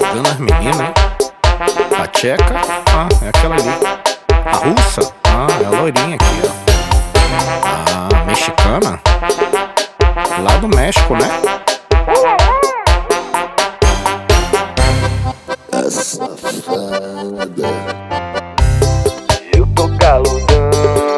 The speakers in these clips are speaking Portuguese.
Pegando as meninas, hein? A tcheca, é aquela ali. A russa, é a loirinha aqui, ó. A mexicana, lá do México, né? A safada. Eu tô caludão.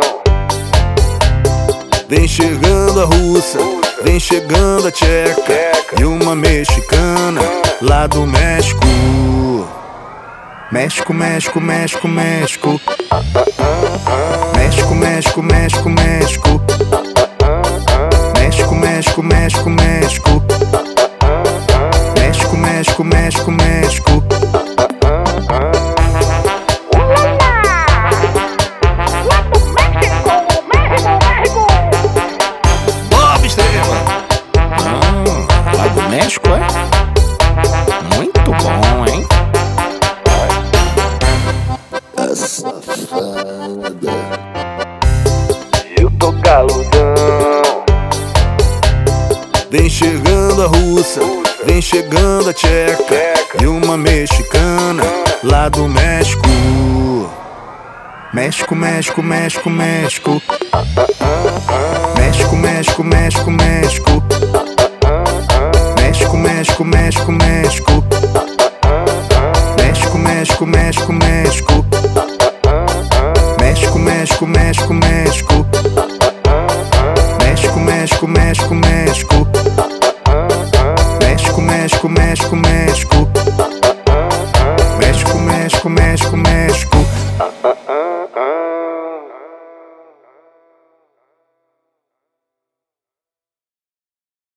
Vem chegando a russa, vem chegando a tcheca e uma mexicana lá do México. México, México, México, México. México, México, México, México. México, México, México, México. México, México, México, México. Lá do México, é? Muito bom, hein? A safada. Eu tô caludão. Vem chegando a russa, vem chegando a tcheca e uma mexicana lá do México. México, México, México, México. México, México, México, México. México, México, México, México.